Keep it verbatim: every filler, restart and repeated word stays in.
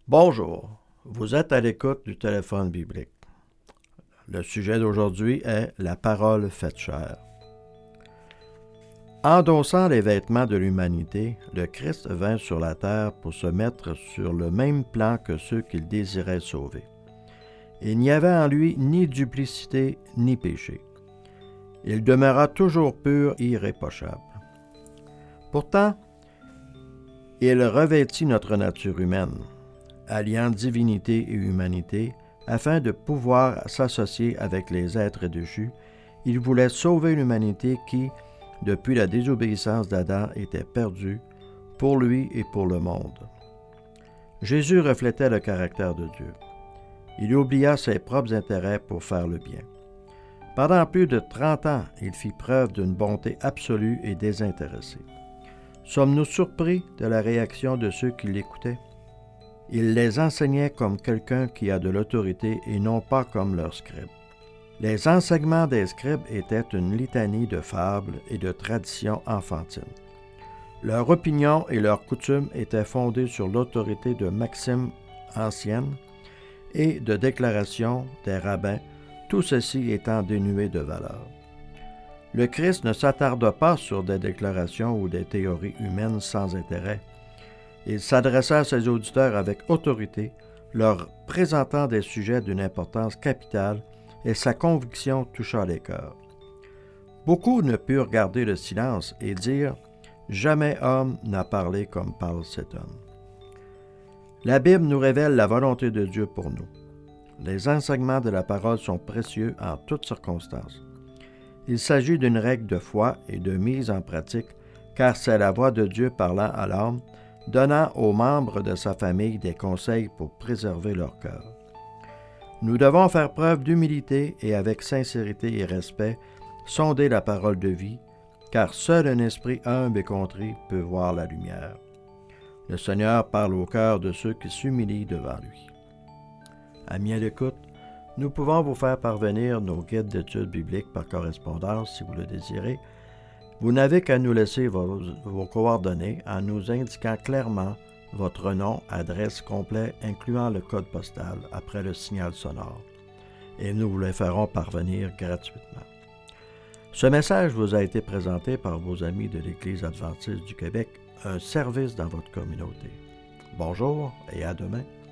Bonjour, vous êtes à l'écoute du téléphone biblique. Le sujet d'aujourd'hui est la parole faite chair. Endossant les vêtements de l'humanité, le Christ vint sur la terre pour se mettre sur le même plan que ceux qu'il désirait sauver. Il n'y avait en lui ni duplicité ni péché. Il demeura toujours pur et irréprochable. Pourtant, il revêtit notre nature humaine, alliant divinité et humanité, afin de pouvoir s'associer avec les êtres déchus. Il voulait sauver l'humanité qui, depuis la désobéissance d'Adam, était perdue pour lui et pour le monde. Jésus reflétait le caractère de Dieu. Il oublia ses propres intérêts pour faire le bien. Pendant plus de trente ans, il fit preuve d'une bonté absolue et désintéressée. Sommes-nous surpris de la réaction de ceux qui l'écoutaient? Il les enseignait comme quelqu'un qui a de l'autorité et non pas comme leurs scribes. Les enseignements des scribes étaient une litanie de fables et de traditions enfantines. Leur opinion et leurs coutumes étaient fondées sur l'autorité de maximes anciennes et de déclarations des rabbins, tout ceci étant dénué de valeur. Le Christ ne s'attarda pas sur des déclarations ou des théories humaines sans intérêt. Il s'adressa à ses auditeurs avec autorité, leur présentant des sujets d'une importance capitale, et sa conviction toucha les cœurs. Beaucoup ne purent garder le silence et dire « Jamais homme n'a parlé comme parle cet homme ». La Bible nous révèle la volonté de Dieu pour nous. Les enseignements de la parole sont précieux en toutes circonstances. Il s'agit d'une règle de foi et de mise en pratique, car c'est la voix de Dieu parlant à l'âme, donnant aux membres de sa famille des conseils pour préserver leur cœur. Nous devons faire preuve d'humilité et avec sincérité et respect sonder la parole de vie, car seul un esprit humble et contrit peut voir la lumière. Le Seigneur parle au cœur de ceux qui s'humilient devant lui. Amis à l'écoute, nous pouvons vous faire parvenir nos guides d'études bibliques par correspondance si vous le désirez. Vous n'avez qu'à nous laisser vos, vos coordonnées en nous indiquant clairement votre nom, adresse complet, incluant le code postal après le signal sonore, et nous vous les ferons parvenir gratuitement. Ce message vous a été présenté par vos amis de l'Église adventiste du Québec, un service dans votre communauté. Bonjour et à demain.